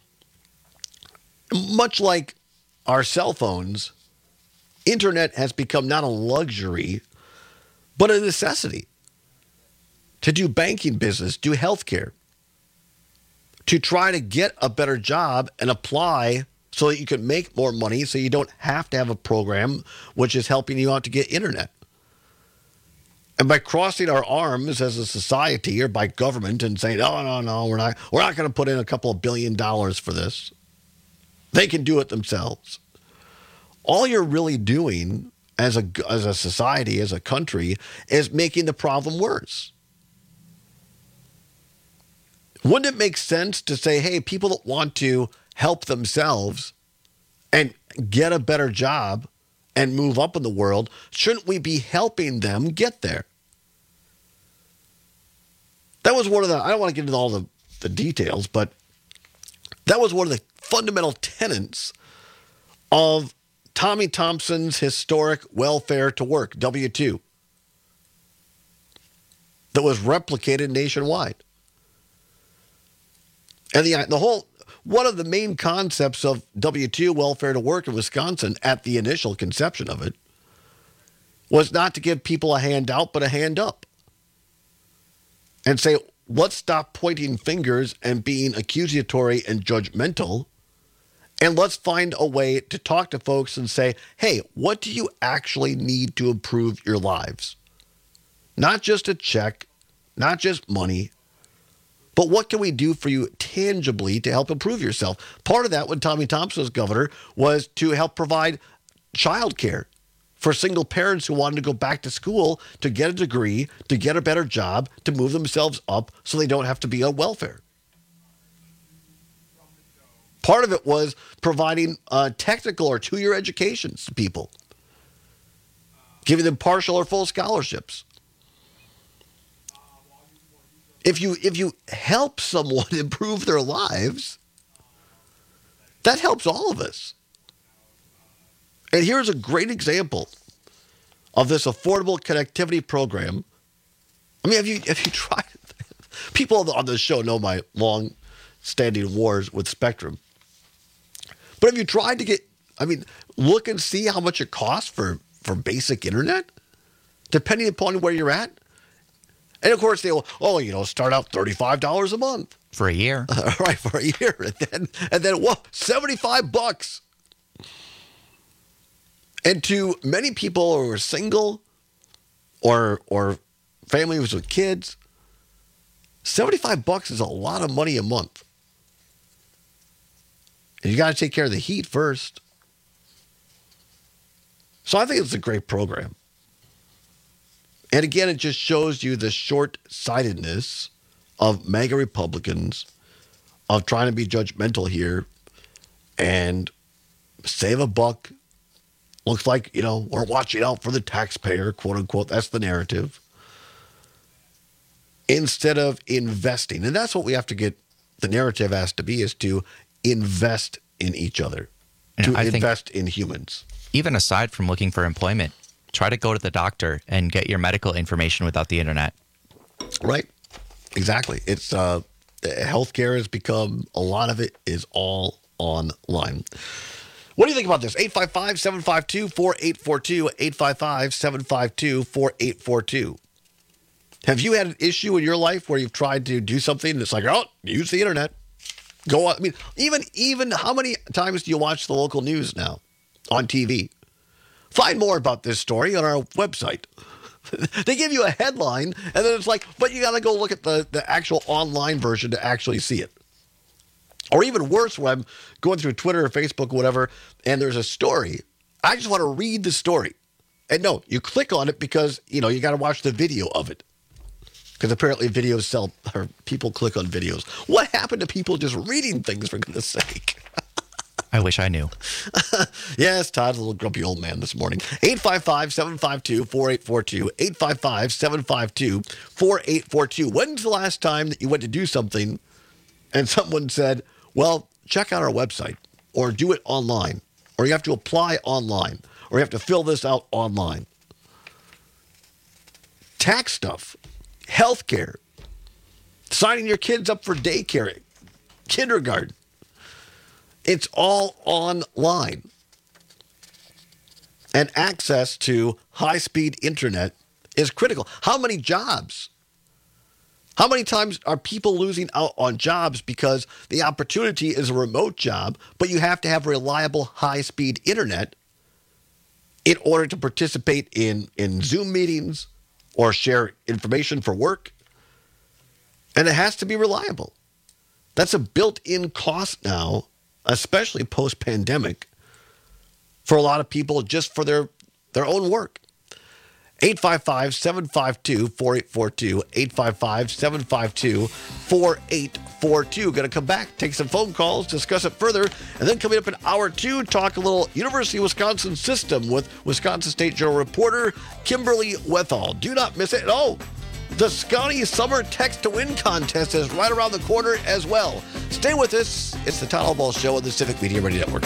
much like our cell phones, internet has become not a luxury, but a necessity to do banking business, do healthcare, to try to get a better job and apply so that you can make more money so you don't have to have a program which is helping you out to get internet. And by crossing our arms as a society or by government and saying, oh, no, no, we're not, we're not going to put in a couple of billion dollars for this. They can do it themselves. All you're really doing as a, as a society, as a country, is making the problem worse. Wouldn't it make sense to say, hey, people that want to help themselves and get a better job and move up in the world, shouldn't we be helping them get there? That was one of the, I don't want to get into all the, the details, but that was one of the fundamental tenets of Tommy Thompson's historic Welfare to Work, W two, that was replicated nationwide. And the the whole, one of the main concepts of W two, welfare to work in Wisconsin at the initial conception of it, was not to give people a handout, but a hand up. And say, let's stop pointing fingers and being accusatory and judgmental, and let's find a way to talk to folks and say, hey, what do you actually need to improve your lives? Not just a check, not just money, but what can we do for you tangibly to help improve yourself? Part of that, when Tommy Thompson was governor, was to help provide child care for single parents who wanted to go back to school to get a degree, to get a better job, to move themselves up so they don't have to be on welfare. Part of it was providing uh, technical or two-year educations to people, giving them partial or full scholarships. If you if you help someone improve their lives, that helps all of us. And here's a great example of this affordable connectivity program. I mean, have you have you tried it? People on this show know my long-standing wars with Spectrum. But have you tried to get, I mean, look and see how much it costs for, for basic internet, depending upon where you're at? And of course, they'll, oh, you know, start out thirty-five dollars a month. For a year. Uh, right, for a year. And then, and then what? seventy-five bucks. And to many people who are single or or families with kids, seventy-five bucks is a lot of money a month. And you got to take care of the heat first. So I think it's a great program. And again, it just shows you the short-sightedness of MAGA Republicans, of trying to be judgmental here and save a buck. Looks like, you know, we're watching out for the taxpayer, quote unquote. That's the narrative. Instead of investing. And that's what we have to get, the narrative has to be, is to invest in each other, and to I invest in humans. Even aside from looking for employment, try to go to the doctor and get your medical information without the internet. Right. Exactly. It's uh, healthcare has become, a lot of it is all online. What do you think about this? eight five five, seven five two, four eight four two, eight five five, seven five two, four eight four two. Have you had an issue in your life where you've tried to do something and it's like, oh, use the internet. Go on. I mean, even, even how many times do you watch the local news now on T V? Find more about this story on our website. They give you a headline, and then it's like, but you got to go look at the, the actual online version to actually see it. Or even worse, when I'm going through Twitter or Facebook or whatever, and there's a story, I just want to read the story. And no, you click on it because, you know, you got to watch the video of it. Because apparently videos sell, or people click on videos. What happened to people just reading things, for goodness sake? I wish I knew. Yes, Todd's a little grumpy old man this morning. eight five five, seven five two, four eight four two. eight five five, seven five two, four eight four two. When's the last time that you went to do something and someone said, well, check out our website, or do it online, or you have to apply online, or you have to fill this out online? Tax stuff, healthcare, signing your kids up for daycare, kindergarten. It's all online. And access to high-speed internet is critical. How many jobs? How many times are people losing out on jobs because the opportunity is a remote job, but you have to have reliable high-speed internet in order to participate in, in Zoom meetings or share information for work? And it has to be reliable. That's a built-in cost now, especially post-pandemic, for a lot of people just for their, their own work. eight five five, seven five two, four eight four two, eight five five, seven five two, four eight four two. Going to come back, take some phone calls, discuss it further, and then coming up in hour two, talk a little University of Wisconsin system with Wisconsin State Journal reporter Kimberly Wethall. Do not miss it. Oh, the Scotty Summer Text to Win contest is right around the corner as well. Stay with us. It's the Todd Hallball Show on the Civic Media Radio Network.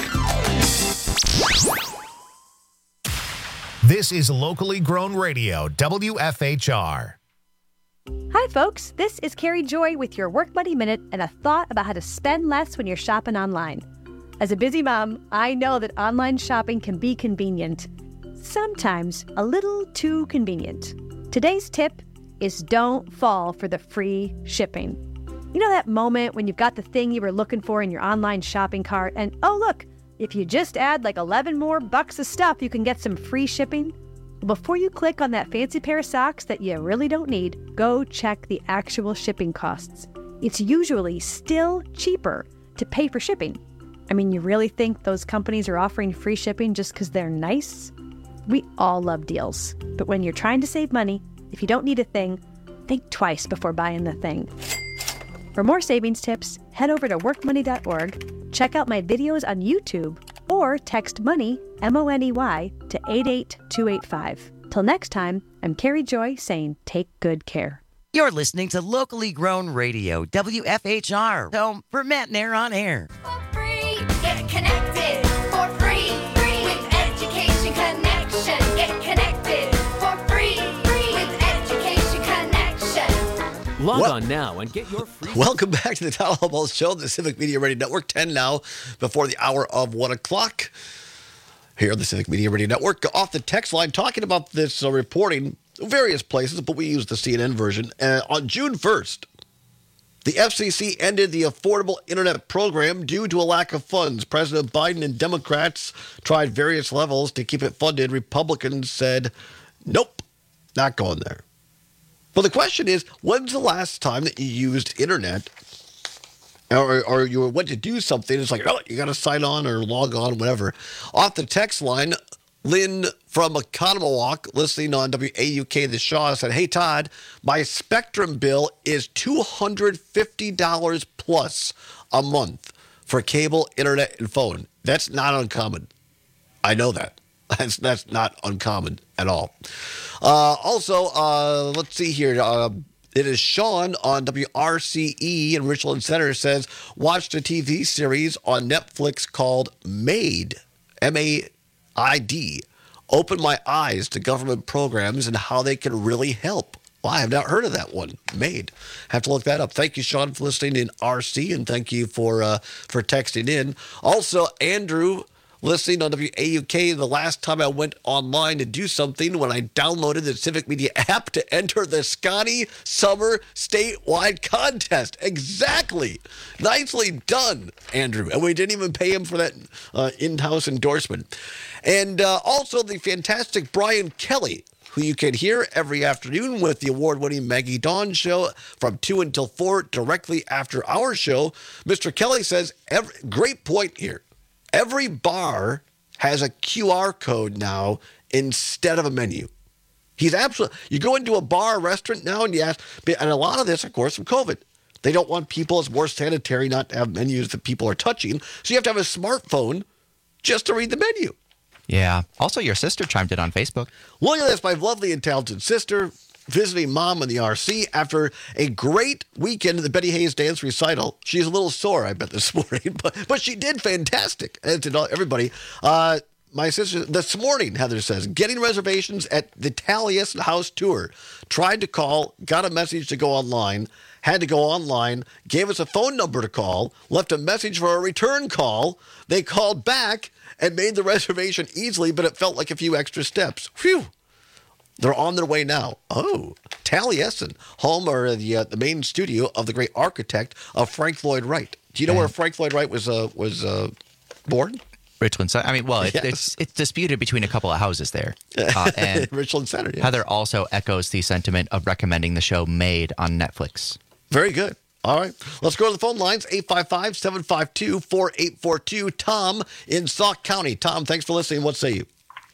This is locally grown radio, W F H R. Hi, folks. This is Carrie Joy with your Work Money Minute and a thought about how to spend less when you're shopping online. As a busy mom, I know that online shopping can be convenient. Sometimes a little too convenient. Today's tip is don't fall for the free shipping. You know that moment when you've got the thing you were looking for in your online shopping cart and, oh, look, if you just add like eleven more bucks of stuff, you can get some free shipping? Before you click on that fancy pair of socks that you really don't need, go check the actual shipping costs. It's usually still cheaper to pay for shipping. I mean, you really think those companies are offering free shipping just because they're nice? We all love deals, but when you're trying to save money, if you don't need a thing, think twice before buying the thing. For more savings tips, head over to work money dot org, check out my videos on YouTube, or text MONEY, M O N E Y, to eight eight two eight five. Till next time, I'm Carrie Joy saying take good care. You're listening to Locally Grown Radio, W F H R, home for Matt and Air on Air. Get connected for free, free with Education Connection. Get connected for free, free with Education Connection. Log Well- on now and get your free. Welcome back to the Town Hall Ball Show, the Civic Media Radio Network, ten now, before the hour of one o'clock. Here on the Civic Media Radio Network, off the text line, talking about this uh, reporting, various places, but we use the C N N version. Uh, on June first, the F C C ended the Affordable Internet Program due to a lack of funds. President Biden and Democrats tried various levels to keep it funded. Republicans said, nope, not going there. But the question is, when's the last time that you used internet or, or you went to do something? It's like, oh, you got to sign on or log on, whatever. Off the text line, Lynn from Economawalk, listening on W A U K The Shaw, said, hey, Todd, my Spectrum bill is two hundred fifty dollars plus a month for cable, internet, and phone. That's not uncommon. I know that. That's, that's not uncommon at all. Uh, also, uh, let's see here. Uh, it is Sean on W R C E in Richland Center says, watched a T V series on Netflix called MAID, M A I D. Opened my eyes to government programs and how they can really help. Well, I have not heard of that one, MAID. Have to look that up. Thank you, Sean, for listening in R C, and thank you for uh, for texting in. Also, Andrew, listening on W A U K, the last time I went online to do something when I downloaded the Civic Media app to enter the Scotty Summer statewide contest. Exactly. Nicely done, Andrew. And we didn't even pay him for that uh, in-house endorsement. And uh, also the fantastic Brian Kelly, who you can hear every afternoon with the award-winning Maggie Dawn show from two until four, directly after our show. Mister Kelly says, every, great point here. Every bar has a Q R code now instead of a menu. He's absolutely, you go into a bar or restaurant now and you ask, and a lot of this, of course, from COVID. They don't want people, it's more sanitary not to have menus that people are touching. So you have to have a smartphone just to read the menu. Yeah. Also, your sister chimed in on Facebook. Look at this, my lovely and talented sister visiting mom in the R C after a great weekend at the Betty Hayes dance recital. She's a little sore, I bet, this morning, but but she did fantastic, as did everybody. Uh, my sister, this morning, Heather says, getting reservations at the Taliesin House Tour. Tried to call, got a message to go online, had to go online, gave us a phone number to call, left a message for a return call. They called back and made the reservation easily, but it felt like a few extra steps. Phew. They're on their way now. Oh, Taliesin, home or the uh, the main studio of the great architect of Frank Lloyd Wright. Do you know where Frank Lloyd Wright was uh, was uh, born? Richland Center. I mean, well, it, Yes. it's it's disputed between a couple of houses there. Uh, and Richland Center. Yes. Heather also echoes the sentiment of recommending the show MAID on Netflix. Very good. All right. Let's go to the phone lines, eight five five, seven five two, four eight four two. Tom in Sauk County. Tom, thanks for listening. What say you?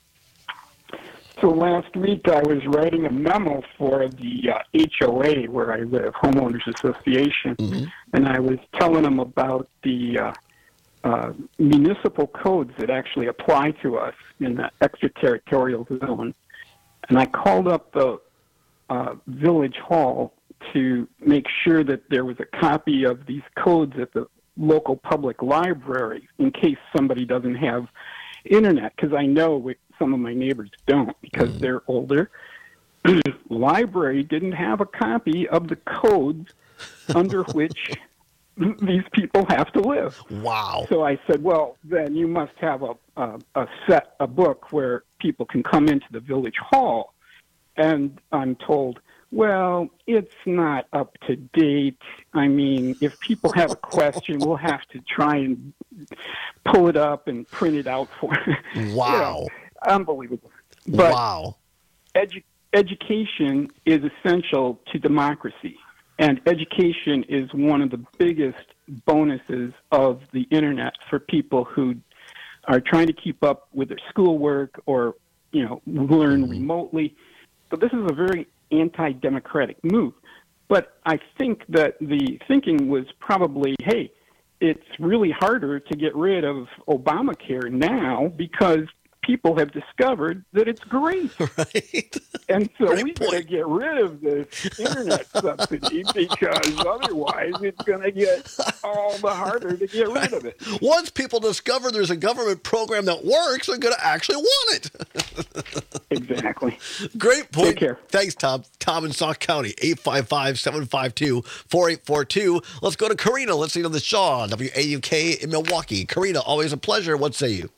So last week I was writing a memo for the uh, H O A where I live, Homeowners Association, mm-hmm. and I was telling them about the uh, uh, municipal codes that actually apply to us in the extraterritorial zone. And I called up the uh, village hall to make sure that there was a copy of these codes at the local public library in case somebody doesn't have internet, because I know we, some of my neighbors don't because they're older. library didn't have a copy of the codes under which these people have to live. Wow. So I said, well, then you must have a, a, a set, a book where people can come into the village hall. And I'm told, well, it's not up to date. I mean, if people have a question, we'll have to try and pull it up and print it out for them. Wow. You know, unbelievable. But wow. Edu- education is essential to democracy. And education is one of the biggest bonuses of the internet for people who are trying to keep up with their schoolwork or, you know, learn mm-hmm. remotely. So this is a very anti-democratic move. But I think that the thinking was probably, hey, it's really harder to get rid of Obamacare now because people have discovered that it's great. Right. And so Great we point. got to get rid of this internet subsidy because otherwise it's going to get all the harder to get rid of it. Once people discover there's a government program that works, they're going to actually want it. Exactly. Great point. Take care. Thanks, Tom. Tom in Sauk County, eight five five, seven five two, four eight four two. Let's go to Karina, listening to the Shaw, W A U K in Milwaukee. Karina, always a pleasure. What say you?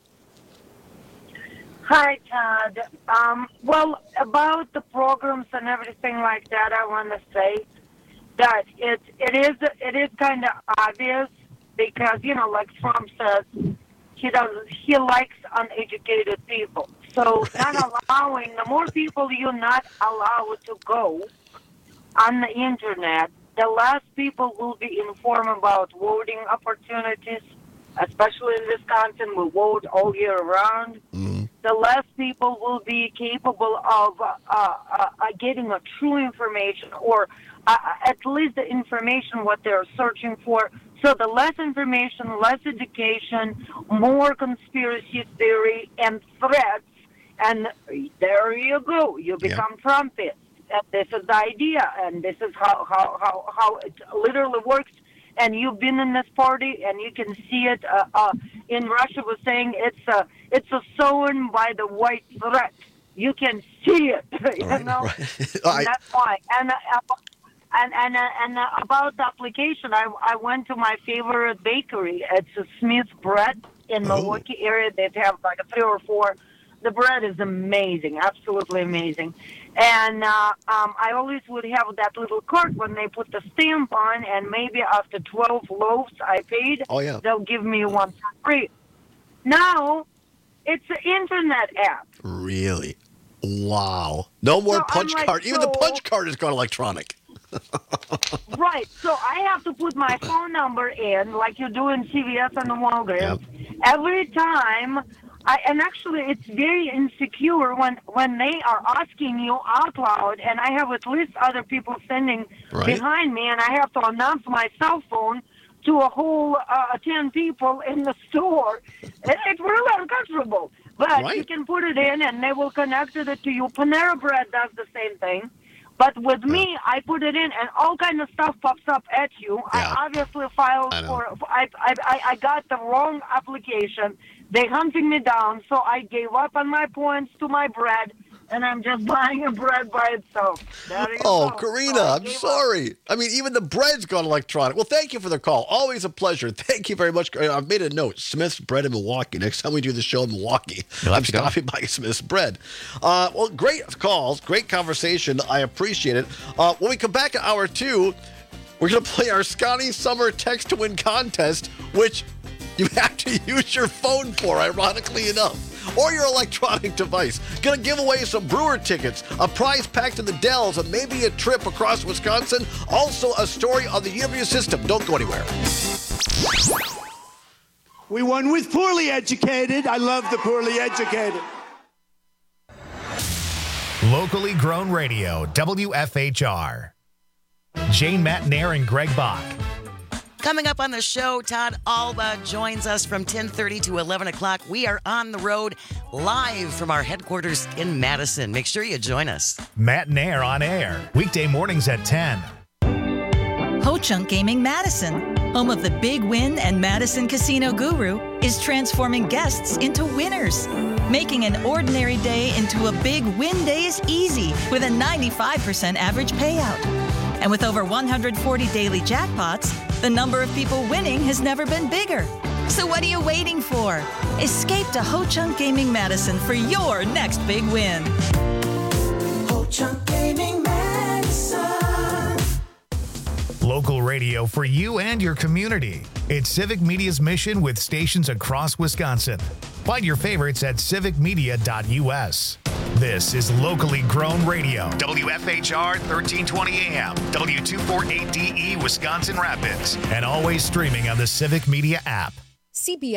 Hi, Todd. Um, well, about the programs and everything like that, I want to say that it it is it is kind of obvious because, you know, like Trump says, he does he likes uneducated people. So not allowing the more people you're not allowed to go on the internet, the less people will be informed about voting opportunities. Especially in Wisconsin, we vote all year round. Mm-hmm. The less people will be capable of uh, uh, uh, getting a true information, or uh, at least the information what they're searching for. So the less information, less education, more conspiracy theory and threats, and there you go. You become yeah. Trumpist. And this is the idea, and this is how, how, how, how it literally works. And you've been in this party, and you can see it. Uh, uh, in Russia, was saying it's a it's a sown by the white threat. You can see it, you right, know. Right. And that's why. And uh, and and uh, and uh, about the application, I I went to my favorite bakery. It's a Smith Bread in oh. Milwaukee area. They have like a three or four. The bread is amazing, absolutely amazing. And uh, um, I always would have that little cart when they put the stamp on, and maybe after twelve loaves I paid, oh, yeah. they'll give me one for free. Now, it's an internet app. Really? Wow. No more So punch I'm like, card. Even the so- punch card has gone electronic. Right, so I have to put my phone number in, like you do in C V S and the Walgreens. Every time, I, and actually it's very insecure when, when they are asking you out loud, and I have at least other people standing Right. behind me, and I have to announce my cell phone to a whole uh, ten people in the store. It, it's really uncomfortable. But Right. you can put it in, and they will connect it to you. Panera Bread does the same thing. But with me, I put it in, and all kind of stuff pops up at you. Yeah. I obviously filed I know. for. I, I I I got the wrong application. They hunting me down, so I gave up on my points to my bread, and I'm just buying a bread by itself. There you Oh, go. Karina, So I I'm gave sorry. I mean, even the bread's gone electronic. Well, thank you for the call. Always a pleasure. Thank you very much. I've made a note. Smith's Bread in Milwaukee. Next time we do the show in Milwaukee, You'll have I'm to go. stopping by Smith's Bread. Uh, well, great calls. Great conversation. I appreciate it. Uh, when we come back at hour two, we're going to play our Scotty Summer Text to Win contest, which you have to use your phone for, ironically enough, or your electronic device. Gonna give away some Brewer tickets, a prize pack to the Dells, and maybe a trip across Wisconsin. Also, a story on the U W system. Don't go anywhere. We won with poorly educated. I love the poorly educated. Locally grown radio, W F H R. Jane Matnair and Greg Bach. Coming up on the show, Todd Alba joins us from ten thirty to eleven o'clock. We are on the road live from our headquarters in Madison. Make sure you join us. Matnair on air, weekday mornings at ten. Ho-Chunk Gaming Madison, home of the Big Win and Madison Casino Guru, is transforming guests into winners. Making an ordinary day into a big win day is easy with a ninety-five percent average payout. And with over one hundred forty daily jackpots, the number of people winning has never been bigger. So what are you waiting for? Escape to Ho Chunk Gaming Madison for your next big win. Ho Chunk Gaming Madison. Local radio for you and your community. It's Civic Media's mission with stations across Wisconsin. Find your favorites at civic media dot u s. This is locally grown radio. W F H R thirteen twenty A M, W two forty-eight D E, Wisconsin Rapids, and always streaming on the Civic Media app. C B S